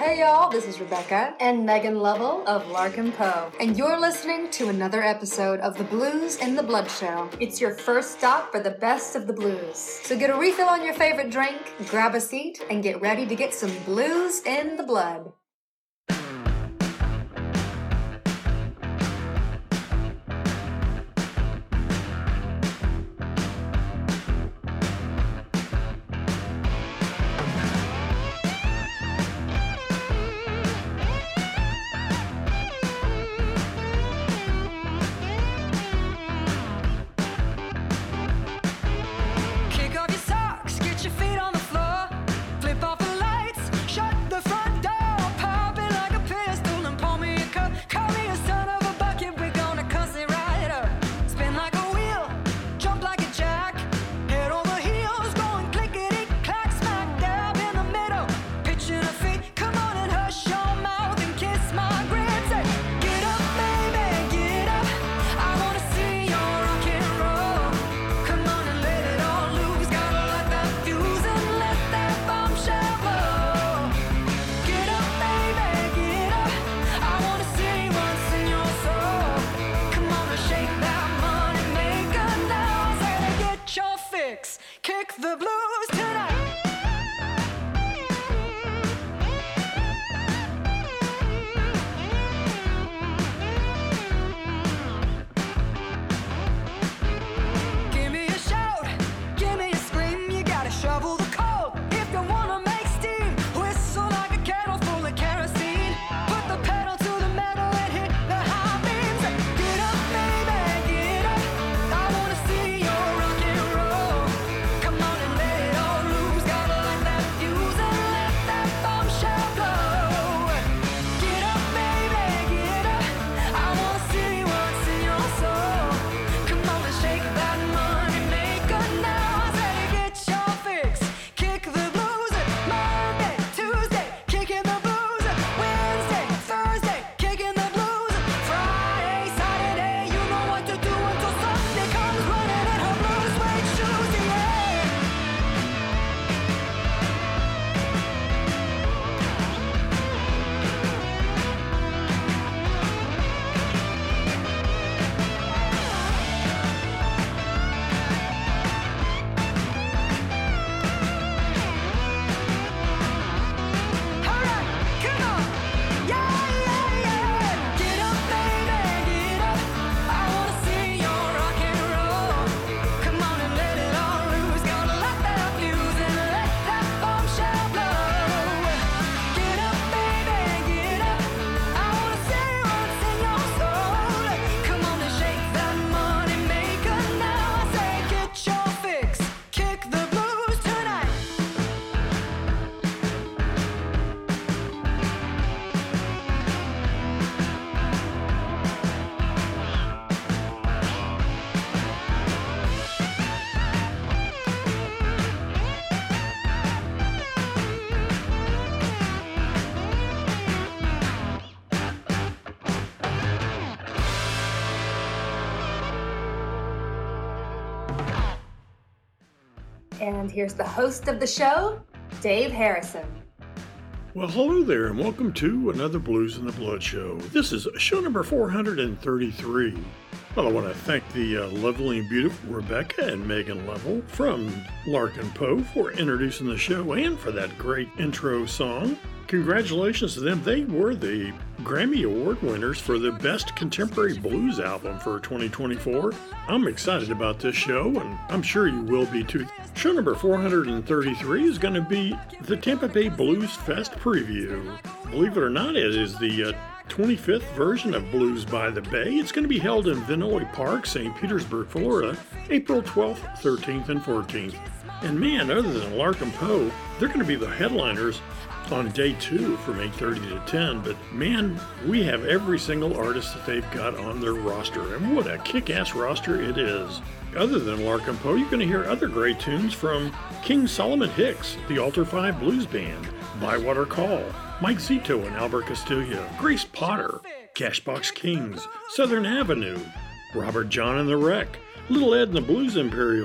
Hey y'all, this is Rebecca and Megan Lovell of Larkin Poe, and you're listening to another episode of the Blues in the Blood Show. It's your first stop for the best of the blues. So get a refill on your favorite drink, grab a seat, and get ready to get some blues in the blood. Kick the blues tonight. Give me a shout, give me a scream. You gotta shovel the coal if you wanna make steam. Whistle like a kettle full of kerosene. Put the pedal to the metal and hit the high beams. Get up, baby, get up. I wanna see your rock and roll. Come on and let it all loose. Gotta light that fuse and let that bombshell blow. Get up, baby, get up. I wanna see what's in your soul. Come on and shake that money maker now. I say get your fix. Kick the blues. Monday, Tuesday, kicking the blues. Wednesday, Thursday, kicking the blues. Friday, Saturday, you know what to do until Sunday comes running in her blue suede shoes. Yeah. All right, come on. Yeah, yeah, yeah. Get up, baby, get up. I wanna see your rock and roll. Come on and let it all loose. Gotta light that fuse and let that bombshell blow. Get up, baby, get up. I wanna see what's in your soul. Come on and shake that money maker now. I say get your fix. Kick the blues tonight. And here's the host of the show, Dave Harrison. Well, hello there, and welcome to another Blues in the Blood show. This is show number 433. Well, I want to thank the lovely and beautiful Rebecca and Megan Lovell from Larkin Poe for introducing the show and for that great intro song. Congratulations to them. They were the Grammy Award winners for the Best Contemporary Blues Album for 2024. I'm excited about this show, and I'm sure you will be too. Show number 433 is going to be the Tampa Bay Blues Fest preview. Believe it or not, it is the 25th version of Blues by the Bay. It's going to be held in Vinoy Park, St. Petersburg, Florida, April 12th, 13th, and 14th. And man, other than Larkin Poe, they're going to be the headliners on day 2 from 8:30 to 10, but man, we have every single artist that they've got on their roster, and what a kick-ass roster it is. Other than Larkin Poe, you're going to hear other great tunes from King Solomon Hicks, the Altar 5 Blues Band, Bywater Call, Mike Zito and Albert Castiglia, Grace Potter, Cashbox Kings, Southern Avenue, Robert John and the Wreck, Little Ed and the Blues Imperials,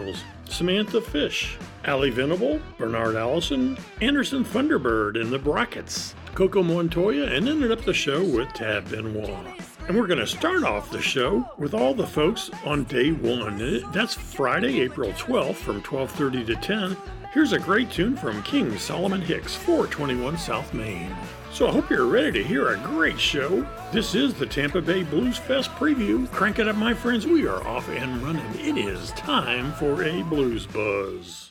Samantha Fish, Allie Venable, Bernard Allison, Anderson Thunderbird in the brackets, Coco Montoya, and ended up the show with Tab Benoit. And we're going to start off the show with all the folks on day one. That's Friday, April 12th from 12:30 to 10. Here's a great tune from King Solomon Hicks, 421 South Main. So I hope you're ready to hear a great show. This is the Tampa Bay Blues Fest preview. Crank it up, my friends. We are off and running. It is time for a Blues Buzz.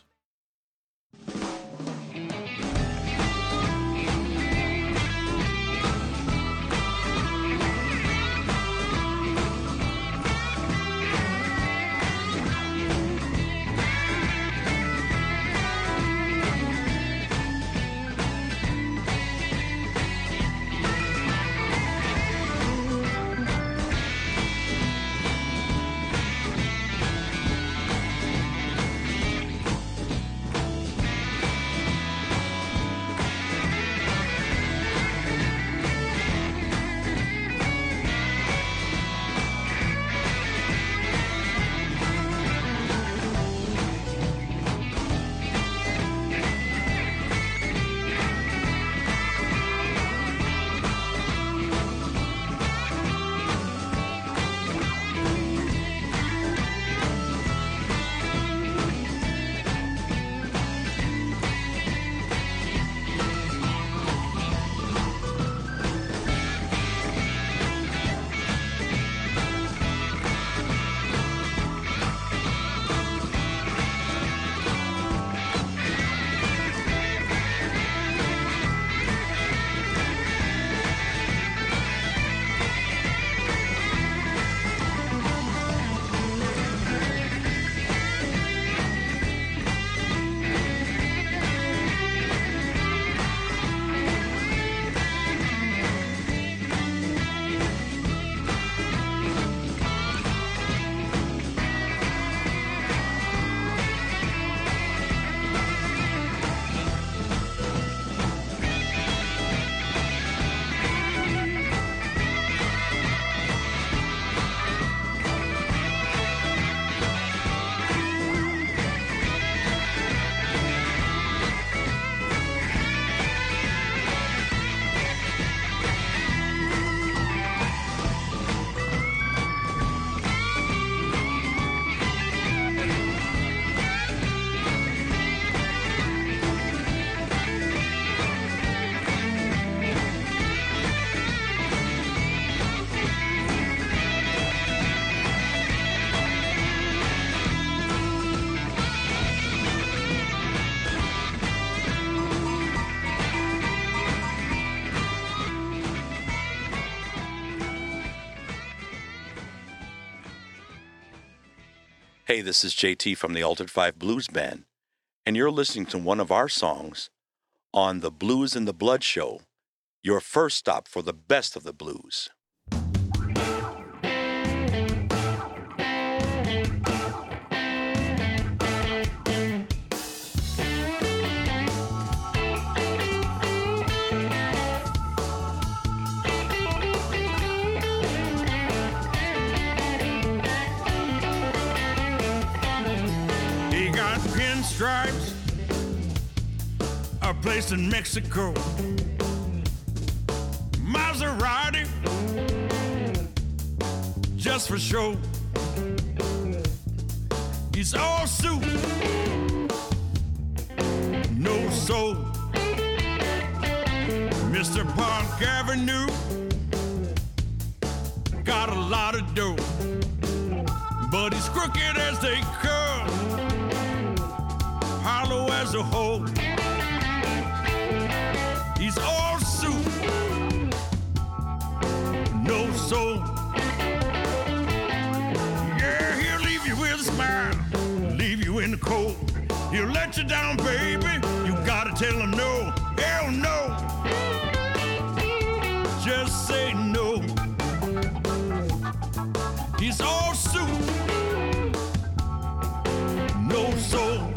Hey, this is JT from the Altered 5 Blues Band, and you're listening to one of our songs on the Blues in the Blood Show, your first stop for the best of the blues. Stripes, a place in Mexico. Maserati, just for show. He's all suit, no soul. Mr. Park Avenue got a lot of dough, but he's crooked as they come. Hollow as a hole. He's all suit, no soul. Yeah, he'll leave you with a smile, leave you in the cold. He'll let you down, baby. You gotta tell him no, hell no. Just say no. He's all suit, no soul.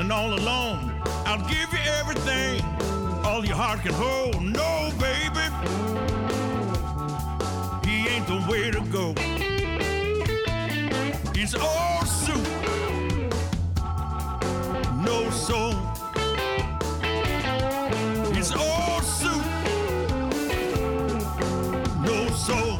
feeling all alone, I'll give you everything, all your heart can hold. No, baby, he ain't the way to go. He's all soup, no soul. He's all soup, no soul.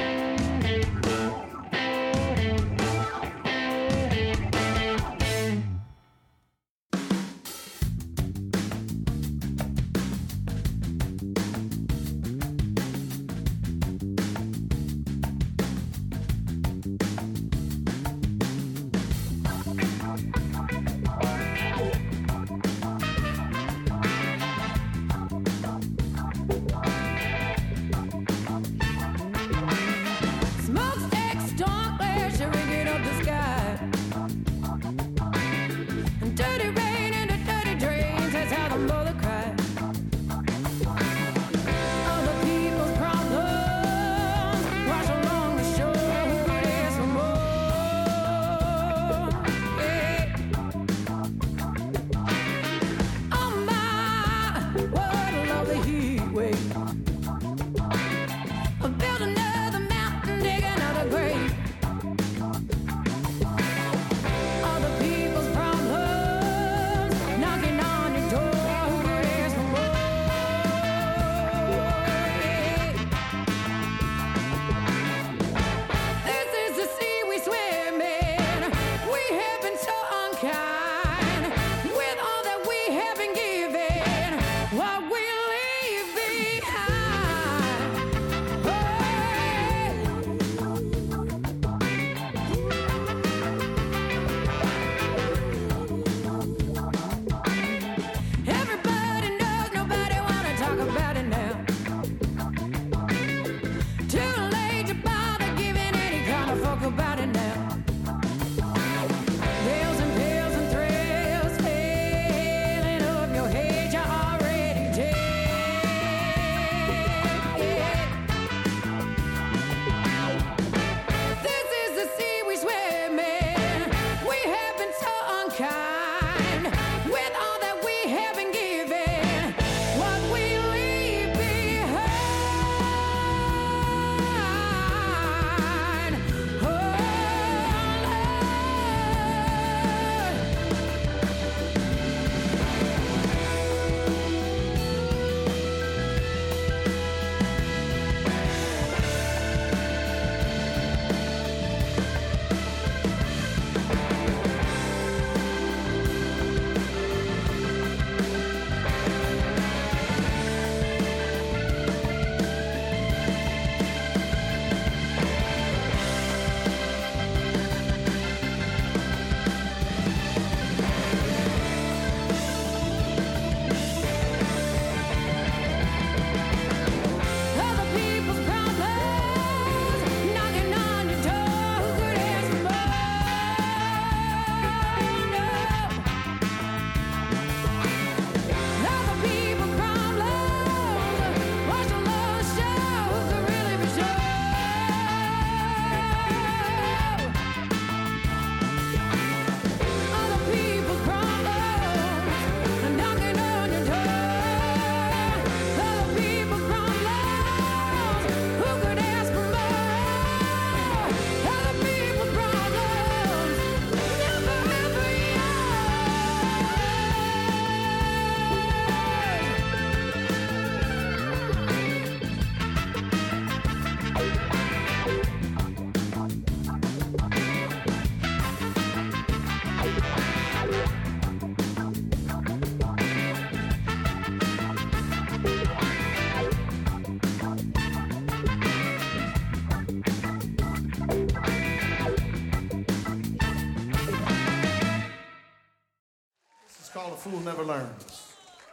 called A Fool Never Learns.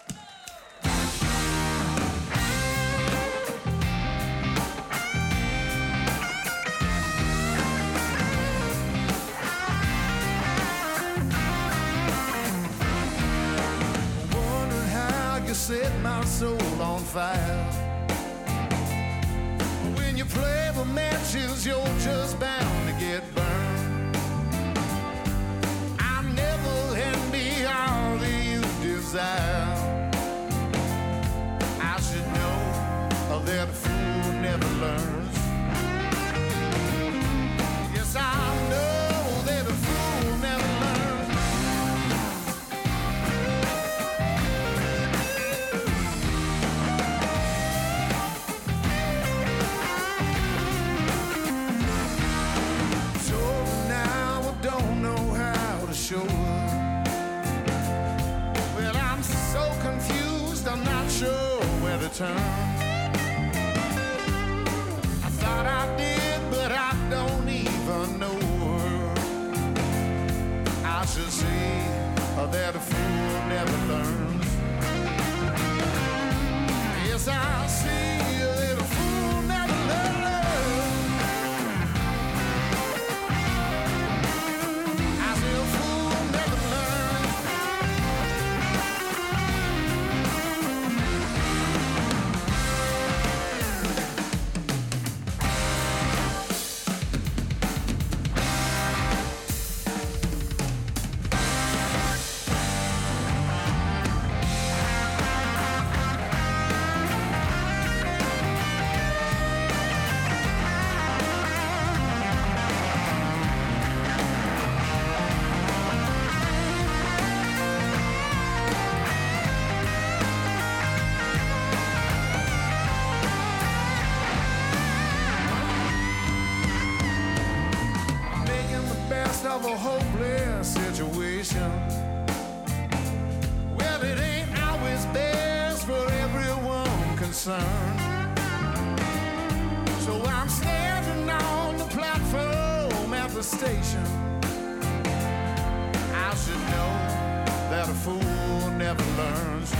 Wondering how you set my soul on fire. When you play with matches, you're just bound to get burned. I'm never and beyond return. I thought I did, but I don't even know her. I should say that a fool never learns. Yes, I see that a fool never learns. I say a fool never learns. Of a hopeless situation. Well, it ain't always best for everyone concerned. So I'm standing on the platform at the station. I should know that a fool never learns.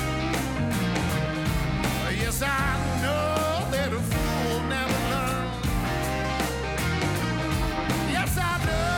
Yes, I know that a fool never learns. Yes, I know.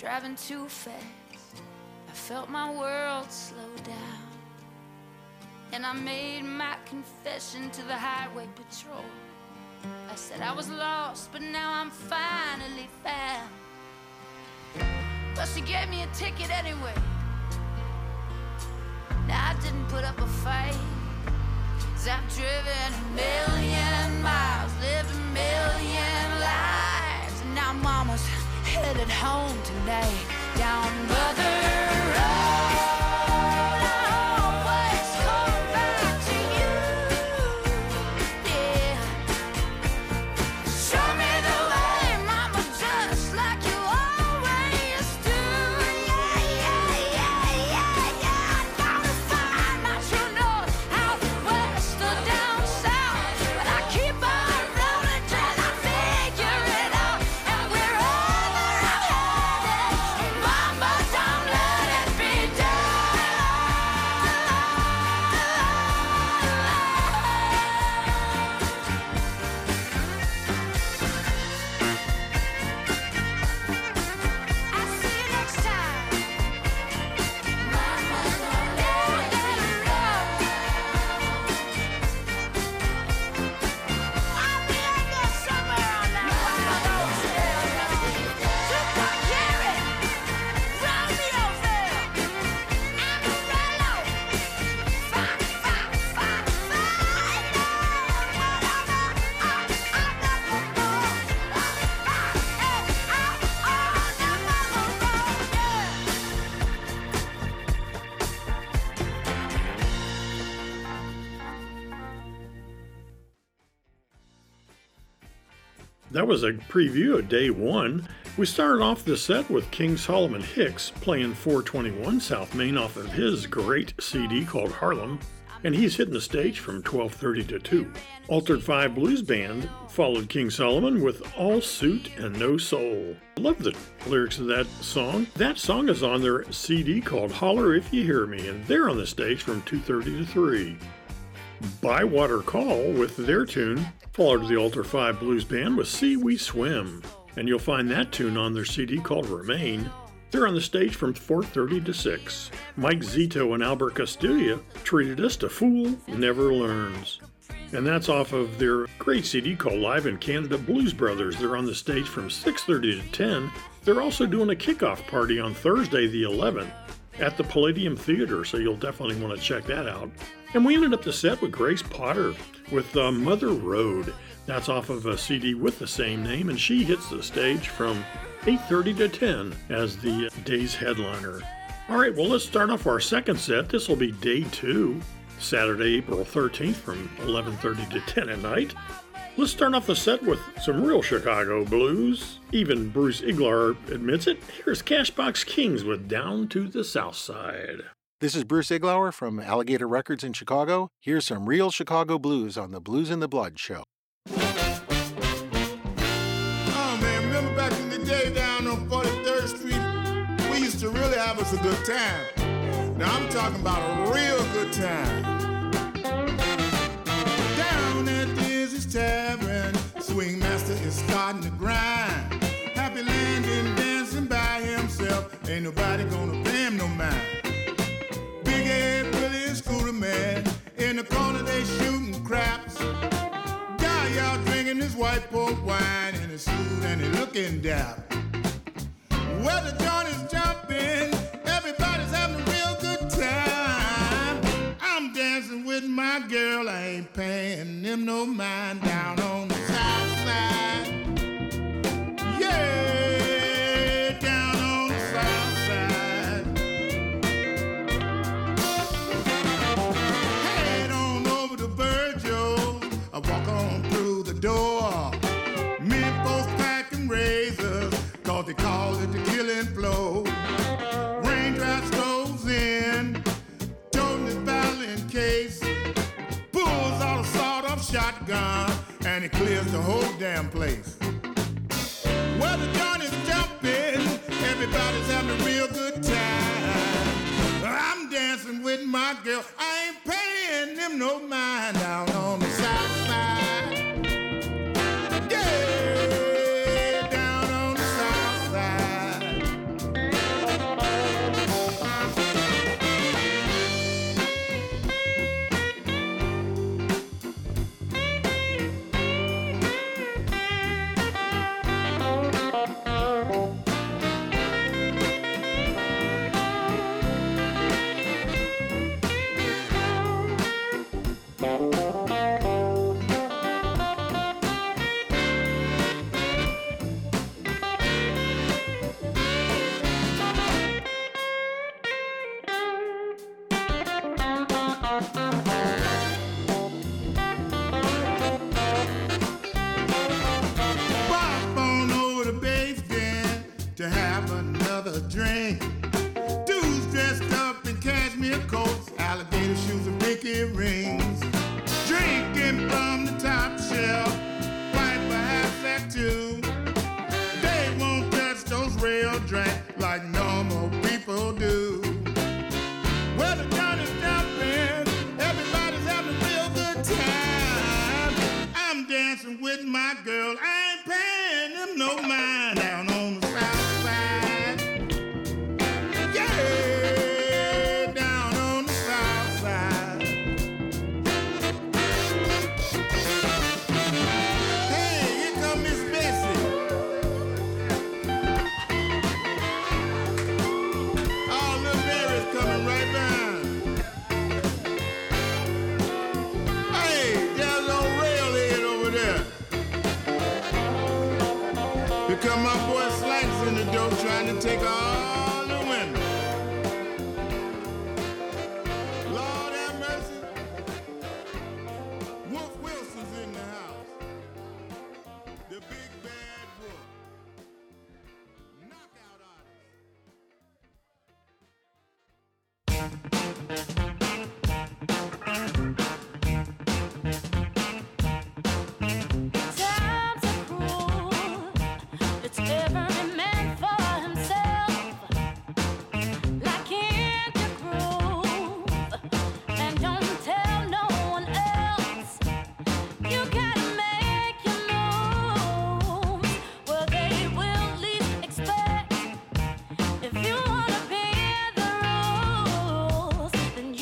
driving too fast. I felt my world slow down. And I made my confession to the highway patrol. I said I was lost, but now I'm finally found. But she gave me a ticket anyway. Now I didn't put up a fight, 'cause I've driven 1,000,000 miles, lived 1,000,000 lives. And now mama's headed home tonight, down Mother Road. That was a preview of day one. We started off the set with King Solomon Hicks playing 421 South Main off of his great CD called Harlem, and he's hitting the stage from 12:30 to 2. Altered 5 Blues Band followed King Solomon with All Suit and No Soul. I love the lyrics of that song. That song is on their CD called Holler If You Hear Me, and they're on the stage from 2:30 to 3. Bywater Call with their tune followed the Alter 5 Blues Band with See We Swim, and you'll find that tune on their CD called Remain. They're on the stage from 4:30 to 6. Mike Zito and Albert Castiglia treated us to Fool Never Learns. And that's off of their great CD called Live in Canada Blues Brothers. They're on the stage from 6:30 to 10. They're also doing a kickoff party on Thursday the 11th at the Palladium Theater, so you'll definitely want to check that out. And we ended up the set with Grace Potter with Mother Road. That's off of a CD with the same name, and she hits the stage from 8:30 to 10 as the day's headliner. All right, well, let's start off our second set. This will be day 2, Saturday, April 13th from 11:30 to 10 at night. Let's start off the set with some real Chicago blues. Even Bruce Iglauer admits it. Here's Cashbox Kings with Down to the South Side. This is Bruce Iglauer from Alligator Records in Chicago. Here's some real Chicago blues on the Blues in the Blood show. Oh man, remember back in the day down on 43rd Street, we used to really have us a good time. Now I'm talking about a real good time. Down at Dizzy's Tavern, Swing Master is starting to grind. Happy Landon dancing by himself, ain't nobody gonna pay him no mind. Big Ed, Billy, and Scooter Man, in the corner they shooting craps. Guy out drinking his white port wine in his suit and he looking dap. Well, the joint is jumping, everybody's having a real good time. I'm dancing with my girl, I ain't paying them no mind down on the south side. Yeah, down on the south side. Head on over to Virgil's, I walk on through the door. Men folks packing razors, cause they call it the killing floor. Raindrops goes in, toting his violin case, pulls out a sawed-off shotgun, and he clears the whole damn place. Well, the joint is jumping, everybody's having a real good time. I'm dancing with my girl, I ain't paying them no mind down on the south side. Yeah, down on the south side. Pop on over to basement to have another drink. Dudes dressed up in cashmere coats, alligator shoes and pinky rings. Drinking from the top shelf, pipe a half sack too. They won't touch those real drinks like normal people do. Well, the gun is jumping, everybody's having a real good time. I'm dancing with my girl, I ain't paying them no mind down on the south side. Yeah, down on the south side. Hey, here come Miss Bessie. Oh, little Mary's coming right behind. Hey, there's no railhead over there. Here come my boy Slanks in the door trying to take all the women. Lord have mercy. Wolf Wilson's in the house. The big bad wolf. Knockout artist. Times are cruel. It's every man for himself. Like candy groove. And don't tell no one else. You gotta make your moves where they will least expect. If you wanna be in the rules, then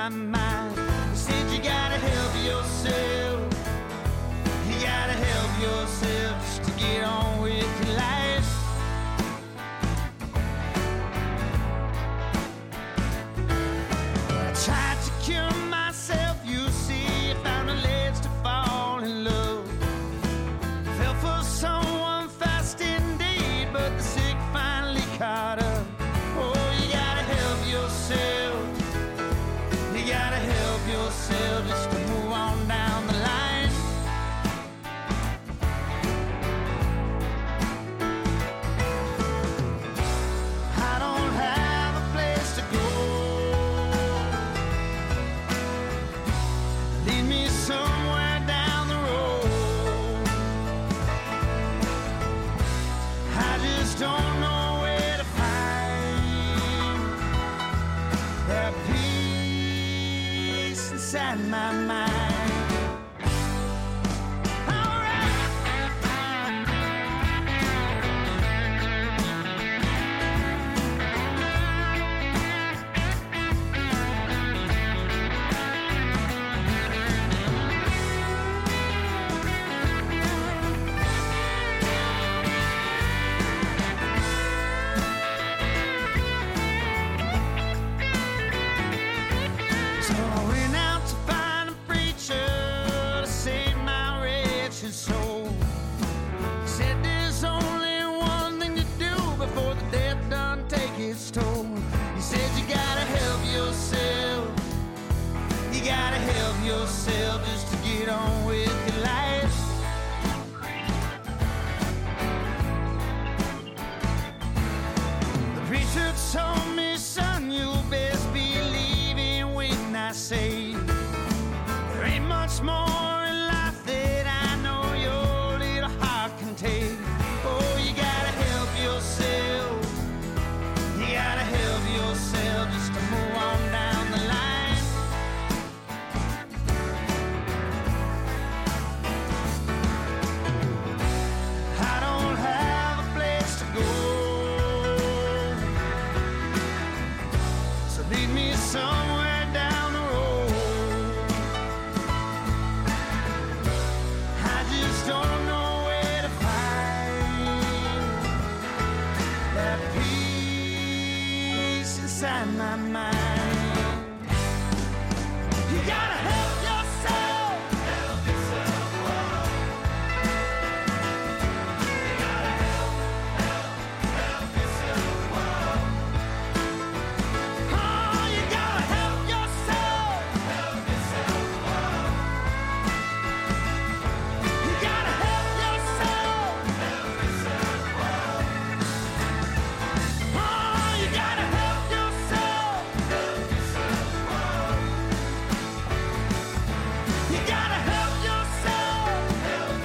my mind. He said you gotta help yourself. You gotta help yourself just to get on with your life. I tried to cure myself, you see. I found a ledge to fall in love. Fell for someone fast indeed, but the sick finally caught up. Oh, you gotta help yourself. You gotta help yourself just to move on down the line. I don't have a place to go. Lead me somewhere down the road. I just don't know where to find that peace inside my mind. So I went out to find a preacher to save my wretched soul. He said there's only one thing to do before the death done take its toll. He said you gotta help yourself. You gotta help yourself just to get on with your life. The preacher told me, son, you'll best be leaving when I say there ain't much more in life that I know your little heart can take. Oh, you gotta help yourself. You gotta help yourself just to move on down the line. I don't have a place to go. So lead me somewhere down the road. I just don't know where to find that peace inside my mind. You gotta help yourself. Help yourself. You gotta help yourself. Oh, you gotta help yourself. Help yourself. You gotta help yourself. Help yourself. Oh, you gotta help yourself. Help yourself. You gotta help yourself. Help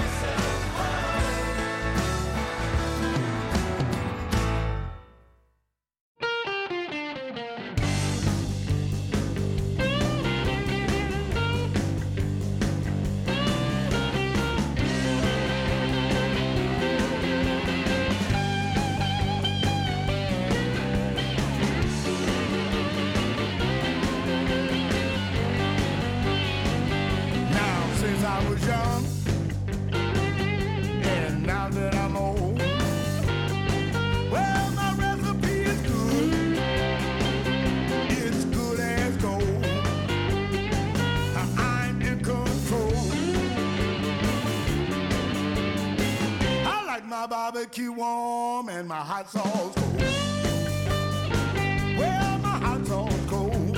Now, since I was young, and now that I'm old, well, my recipe is good. It's good as gold. I'm in control. I like my barbecue warm and my hot sauce cold. Well, my hot sauce cold.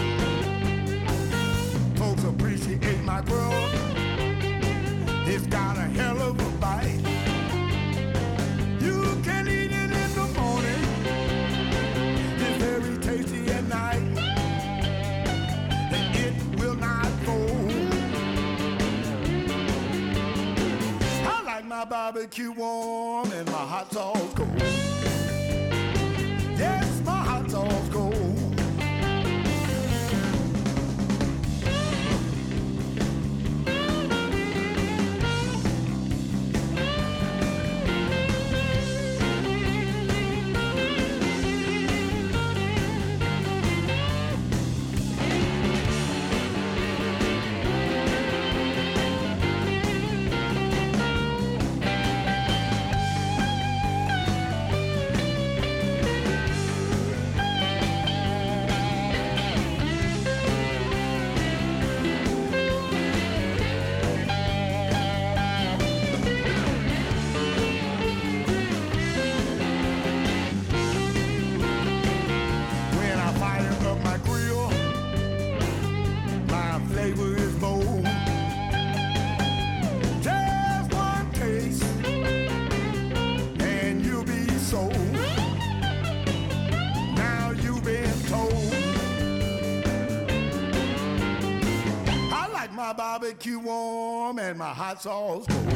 Folks appreciate my grub. It's got a hell of a bite. You can eat it in the morning. It's very tasty at night. And it will not fold. I like my barbecue warm and my hot sauce cold. Yes, my hot sauce cold. my barbecue warm and my hot sauce cold.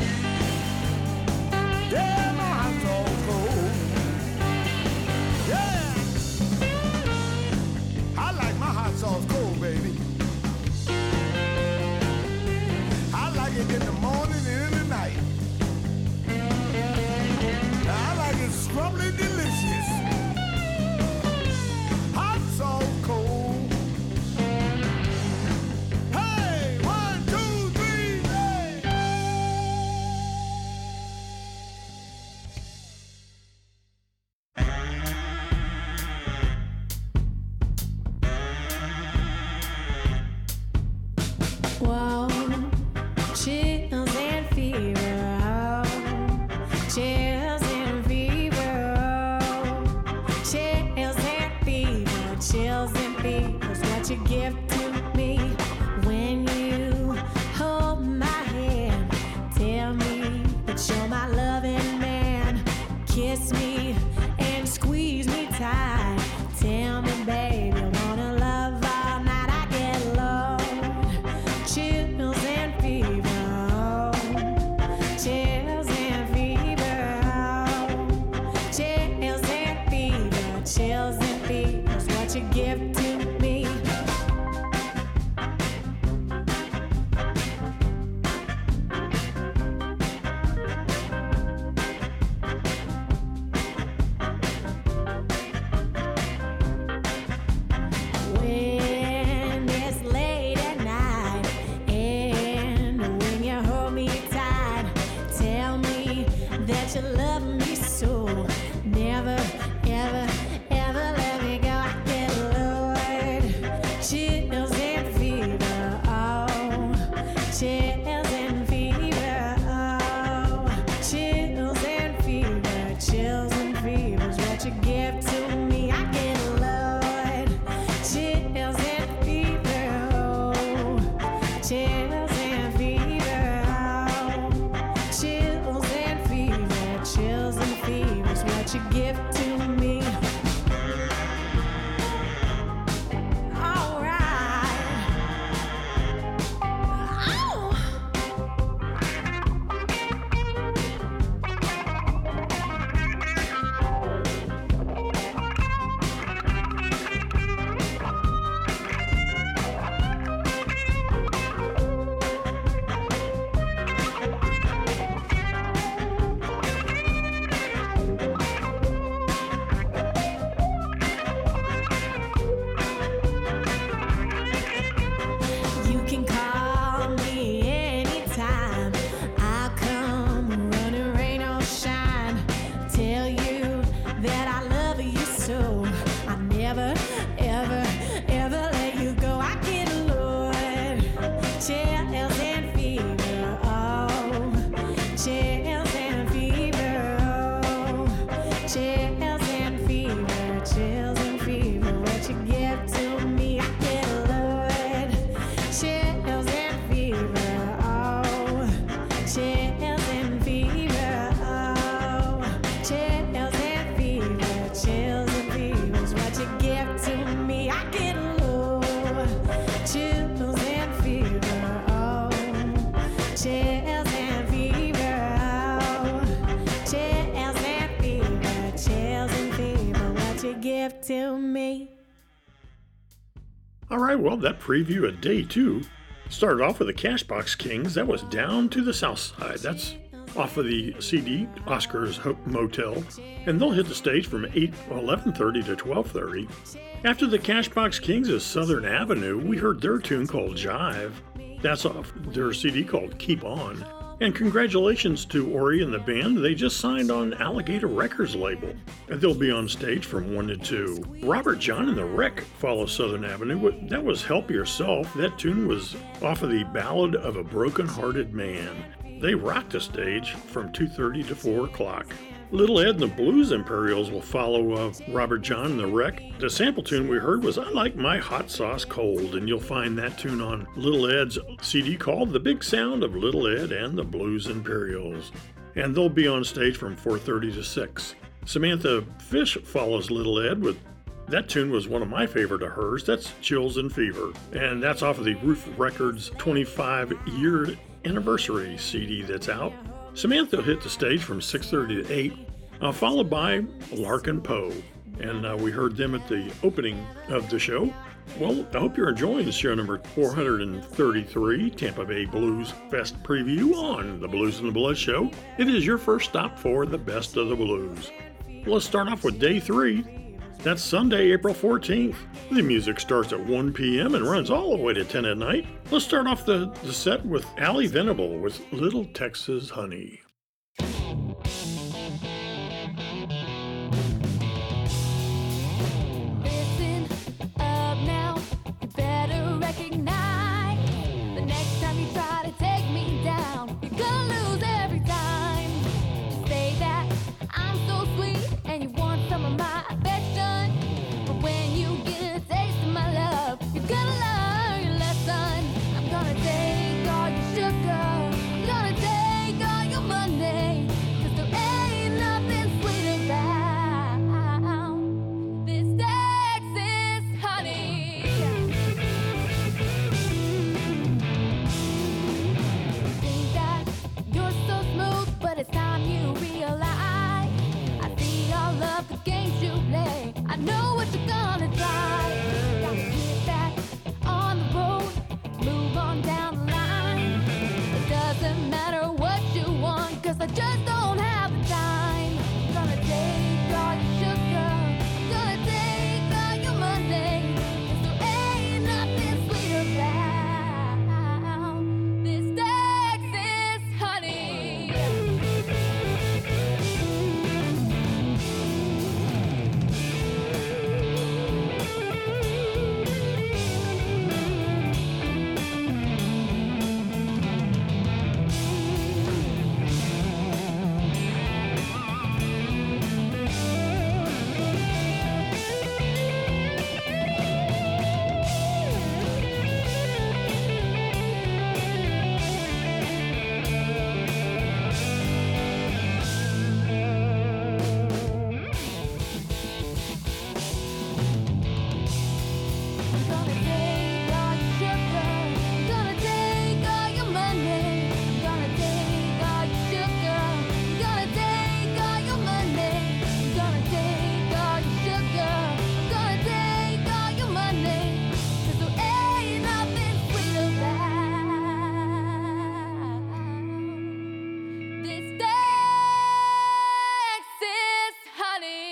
Yeah, my hot sauce cold. Yeah. I like my hot sauce cold, baby. I like it in the morning and in the night. I like it scrubbly delicious. Hot sauce cold. Hey, 1, 2, 3, hey. Whoa, chills and fever, oh. Chills and fever, oh. Chills and fever, chills and fever is what you give to me when you hold my hand. Tell me that you're my loving man. Kiss me and squeeze me tight. Tell me, baby, you wanna love all night. I get low. Chills and fever, oh. Chills and fever, oh. Chills and fever, chills and fever is what you give to me. When it's late at night and when you hold me tight, tell me that you love me so. Never, ever, ever let me go. I get lowered. Chills and fever, oh. Chills and fever, oh. Chills and fever, chills and fever is what you give to me. I get lowered. Chills and fever, oh. Chills and fever, oh. Chills and fever, chills and fever is what you give to me. All right. Oh. You can call me anytime. I'll come, running rain or shine. Tell you that I love you so. I never, ever, ever let you go. I get lured. Chills and fever, oh. Chills and fever, oh. Chills and fever, chills and fever. What you give to me, I get lured. Chills and fever, oh. Chills and fever, oh. Chills and fever, chills and fever is what you give to me. I get lured. Chills and fever, oh. Chills and fever, oh. Chills and fever, chills and fever, what you give to me. All right, well, that preview of day 2 started off with the Cashbox Kings. That was Down to the South Side. That's off of the CD Oscar's Motel, and they'll hit the stage from 11:30 to 12:30. After the Cashbox Kings is Southern Avenue. We heard their tune called Jive. That's off their CD called Keep On. And congratulations to Ori and the band. They just signed on Alligator Records label, and they'll be on stage from 1 to 2. Robert John and the Wreck follow Southern Avenue. That was Help Yourself. That tune was off of the Ballad of a Broken-Hearted Man. They rocked the stage from 2:30 to 4 o'clock. Little Ed and the Blues Imperials will follow Robert John and the Wreck. The sample tune we heard was I Like My Hot Sauce Cold, and you'll find that tune on Little Ed's CD called The Big Sound of Little Ed and the Blues Imperials. And they'll be on stage from 4:30 to 6. Samantha Fish follows Little Ed with That tune was one of my favorite of hers. That's Chills and Fever. And that's off of the Roof Records 25-year anniversary CD that's out. Samantha hit the stage from 6:30 to 8, followed by Larkin Poe. And we heard them at the opening of the show. Well, I hope you're enjoying show number 433, Tampa Bay Blues Fest preview on the Blues and the Blood Show. It is your first stop for the best of the blues. Let's start off with day 3. That's Sunday, April 14th. The music starts at 1 p.m. and runs all the way to 10 at night. Let's start off the set with Allie Venable with Little Texas Honey. Listen up now, you better recognize the next time you try to take me down, you're gonna lose every time. You say that I'm so sweet and you want some of my affection, but when you get a taste of my love, you're gonna learn your lesson. I'm gonna take all your sugar, I'm gonna take all your money, 'cause there ain't nothing sweet about this Texas honey. Think that you're so smooth, but it's time you realize I see all of the games you play. I know what you're gonna try. Gotta get back on the road, move on down the line. It doesn't matter what you want, 'cause I just don't have the time. Gonna take all your sugar, gonna take all your money, 'cause there ain't nothing sweet about this Texas honey. Gonna take all your sugar, gonna take all your money, gonna take all your sugar, gonna take all your money, gonna take all your sugar, gonna take all your money, 'cause there ain't nothing sweet about this Texas honey.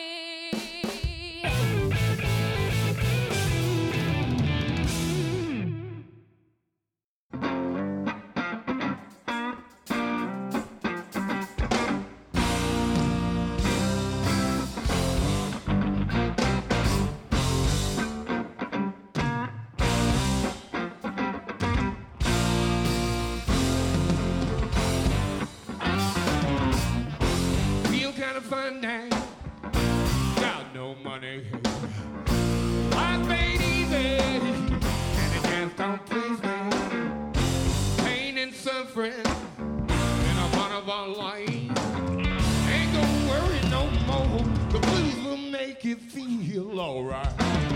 Feel kind of fun now. Got no money. Life ain't easy, and it just don't please me. Pain and suffering in a part of our life. Ain't gonna worry no more. The blues will make you feel alright.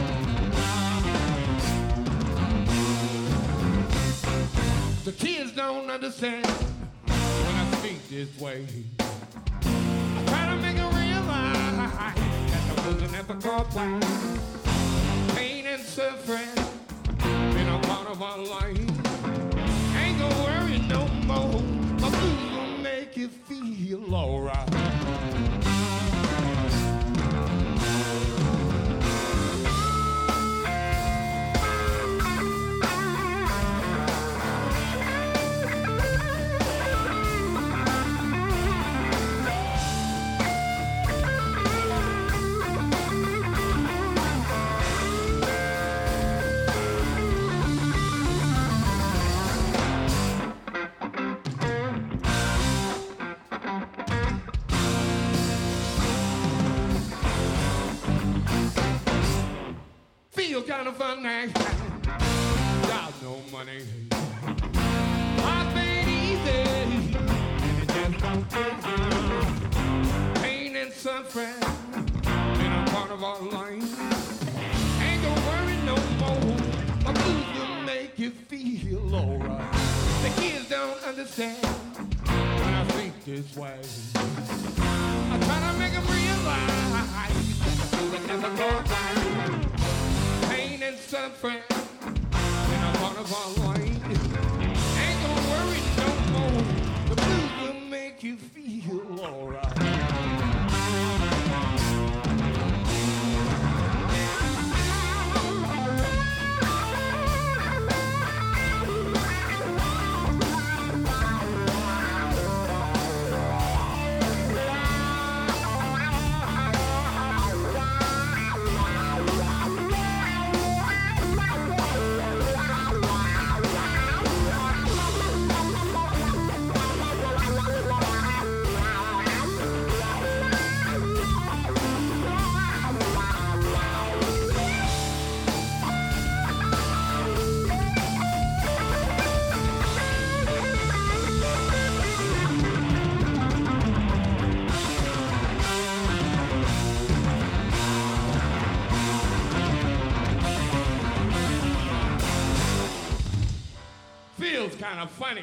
The kids don't understand when I speak this way. Try to make her realize that the blues are never caught by pain and suffering in a part of our life. Ain't gonna worry no more. The blues will make you feel alright. Feel kind of funny. Got no money. Life ain't easy, and it just don't fit me. Pain and suffering in a part of our life. you feel alright. The kids don't understand when I think this way. I try to make them realize that the Lord pain and suffering in a wonderful lane. Ain't gonna worry no more. The blues will make you feel alright. Kind of funny.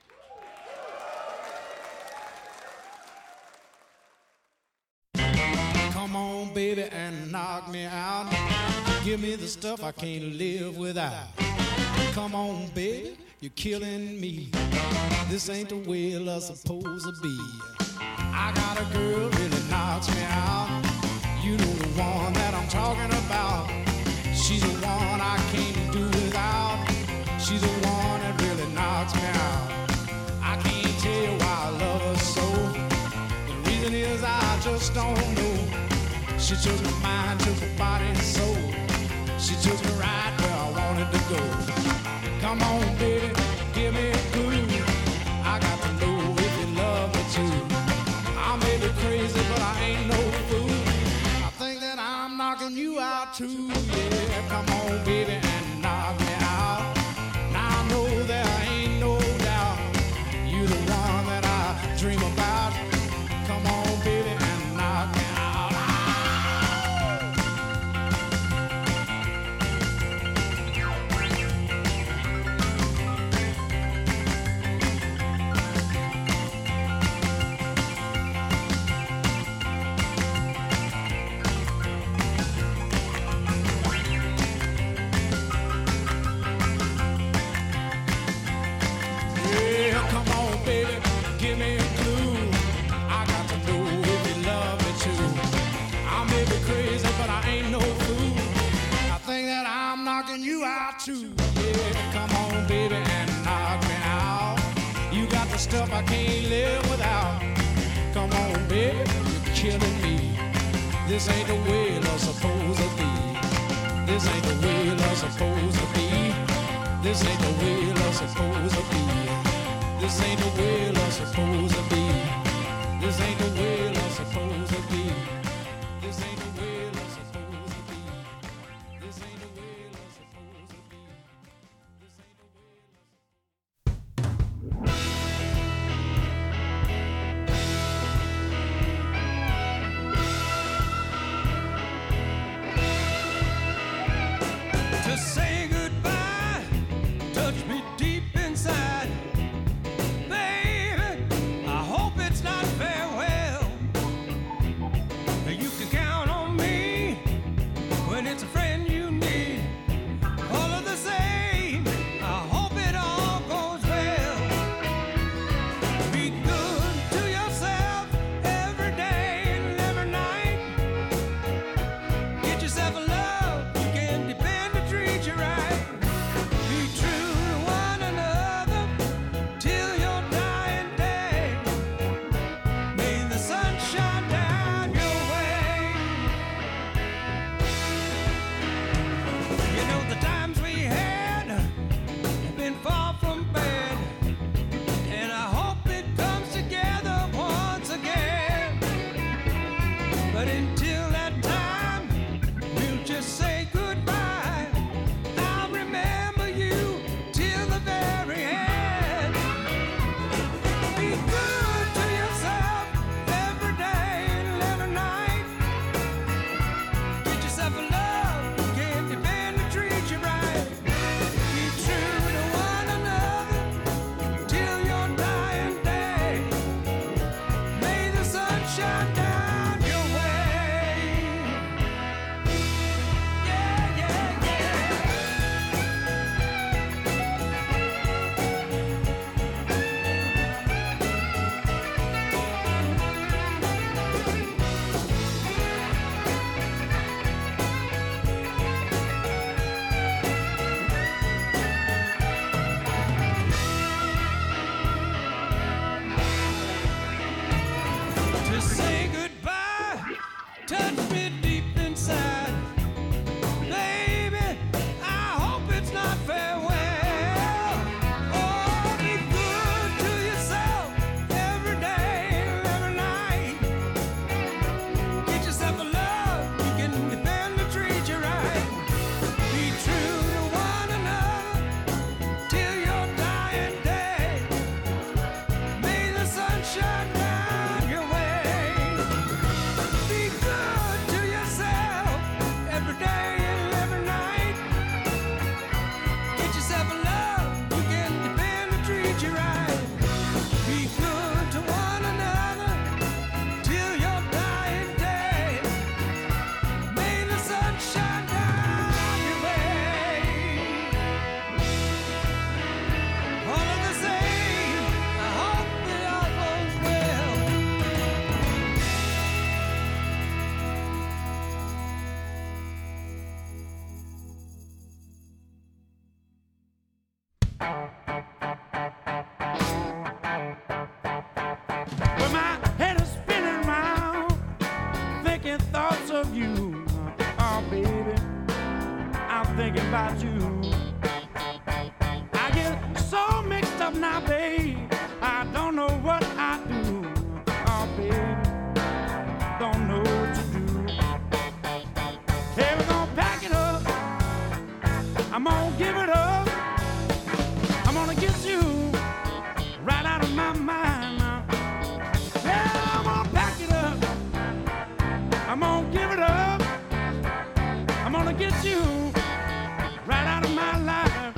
Come on, baby, and knock me out. Give me the stuff I can't live without. Come on, baby, you're killing me. This ain't the way love's supposed to be. I got a girl really knocks me out. You know the one that I'm talking about. She's the one I can't do without. She's the one that really knocks me out. I can't tell you why I love her so. The reason is I just don't know. She took my mind, took my body and soul. She took me right where I wanted to go. Come on, baby, give me a clue. I got to know if you love me too. I may be crazy, but I ain't no fool. I think that I'm knocking you out too. Yeah, come on, baby, and knock me out. There ain't no doubt you're the one that I dream about. Come on, baby, and knock me out. Give me a clue. I got to know if you love me too. I may be crazy, but I ain't no fool. I think that I'm knocking you out too. Yeah, come on, baby, and knock me out. You got the stuff I can't live without. Come on, baby, you're killing me. This ain't the way love's supposed to be. This ain't the way love's supposed to be. This ain't the way love's supposed to be. This ain't the way love's supposed to be. This ain't the way love's supposed to be. This ain't the way love's supposed to be. This ain't the way love's supposed to be. This ain't the way love's to say goodbye, touch me deep inside. Baby, I hope it's not farewell. Well, my head is spinning round, thinking thoughts of you. Oh, baby, I'm thinking about you. I get so mixed up now, babe, I don't know what I do. Oh, baby, don't know what to do. Hey, we're gonna pack it up, I'm gonna give it up, I'm gonna get you right out of my mind now. Yeah, I'm gonna pack it up, I'm gonna give it up, I'm gonna get you right out of my life.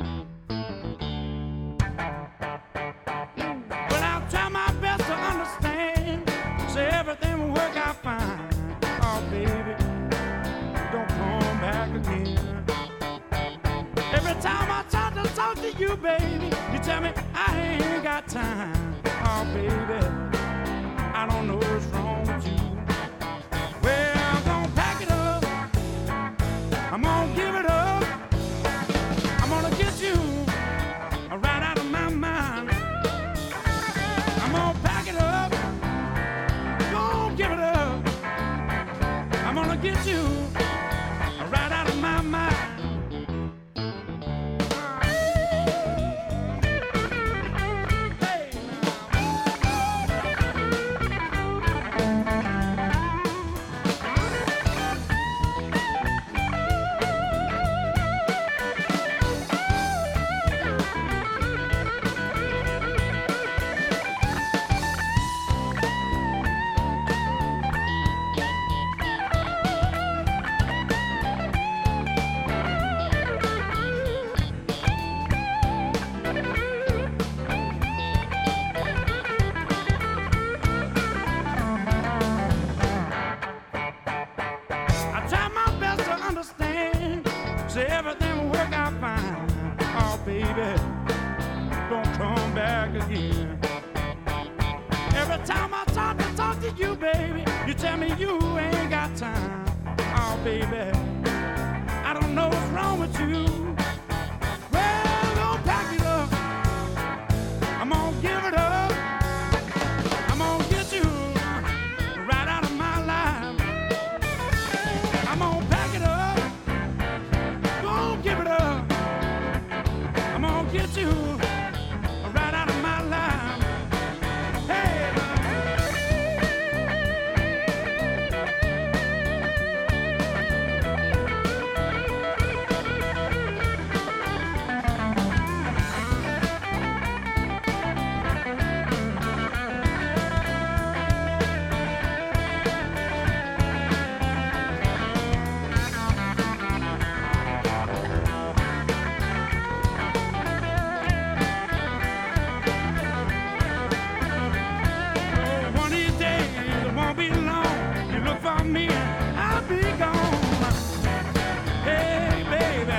Well, I'll try my best to understand, so everything will work out fine. Oh, baby, don't come back again. Every time I try to talk to you, baby, you tell me I ain't got time. Oh, baby, I don't know what's wrong with you. Well, I'm gonna pack it up, I'm gonna give it up, I'm gonna get you right out of my mind. I'm gonna pack it up, gonna give it up, I'm gonna get you right out of my mind. I try my best to understand, so everything will work out fine. Oh, baby, don't come back again. Every time I try to talk to you, baby, you tell me you ain't got time. Oh, baby, I don't know what's wrong with you. Well, I'm gonna pack it up, I'm gonna give it up, I'm gonna get you right out of my life. I'm gonna pack it up, gonna give it up, I'm gonna get you right out of my life. Hey! One of these days, it won't be long. You look for me and I'll be gone. Hey, baby.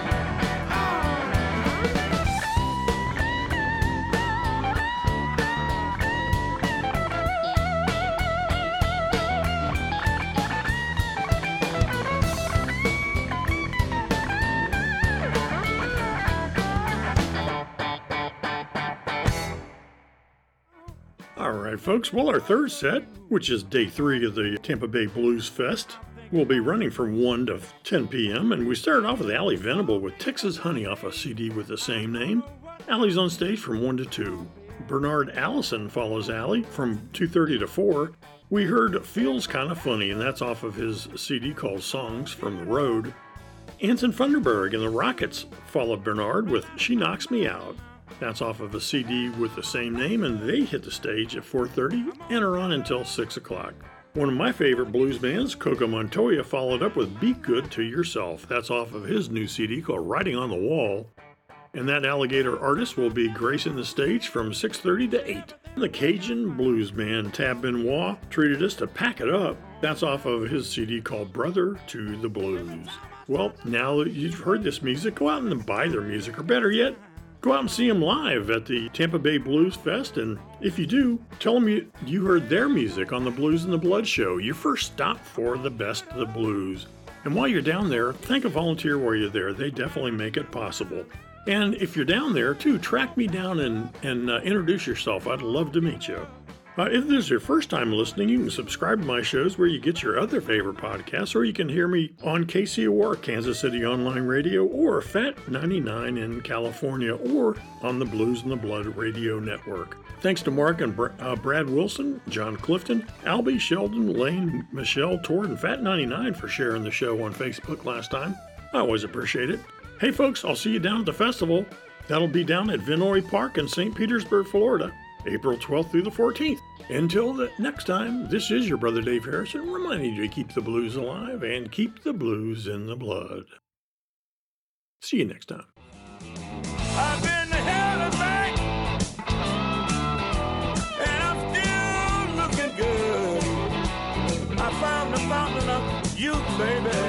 All right, folks. Well, our third set, which is day 3 of the Tampa Bay Blues Fest, will be running from 1 to 10 p.m. And we started off with Allie Venable with Texas Honey off a CD with the same name. Allie's on stage from 1 to 2. Bernard Allison follows Allie from 2:30 to 4. We heard Feels Kinda Funny, and that's off of his CD called Songs from the Road. Anson Funderburg and the Rockets followed Bernard with She Knocks Me Out. That's off of a CD with the same name, and they hit the stage at 4:30 and are on until 6 o'clock. One of my favorite blues bands, Coco Montoya, followed up with Be Good to Yourself. That's off of his new CD called Writing on the Wall. And that alligator artist will be gracing the stage from 6:30 to 8. The Cajun blues band Tab Benoit treated us to Pack It Up. That's off of his CD called Brother to the Blues. Well, now that you've heard this music, go out and buy their music, or better yet, go out and see them live at the Tampa Bay Blues Fest, and if you do, tell them you heard their music on the Blues and the Blood show, your first stop for the best of the blues. And while you're down there, thank a volunteer while you're there. They definitely make it possible. And if you're down there, too, track me down and introduce yourself. I'd love to meet you. If this is your first time listening, you can subscribe to my shows where you get your other favorite podcasts, or you can hear me on KCOR, Kansas City Online Radio, or Fat 99 in California, or on the Blues and the Blood Radio Network. Thanks to Mark and Brad Wilson, John Clifton, Albie, Sheldon, Lane, Michelle, Tord, and Fat 99 for sharing the show on Facebook last time. I always appreciate it. Hey folks, I'll see you down at the festival. That'll be down at Vinoy Park in St. Petersburg, Florida, April 12th through the 14th. Until the next time, this is your brother Dave Harrison, reminding you to keep the blues alive and keep the blues in the blood. See you next time. I've been to hell and back, and I'm still looking good. I found the fountain of youth, baby.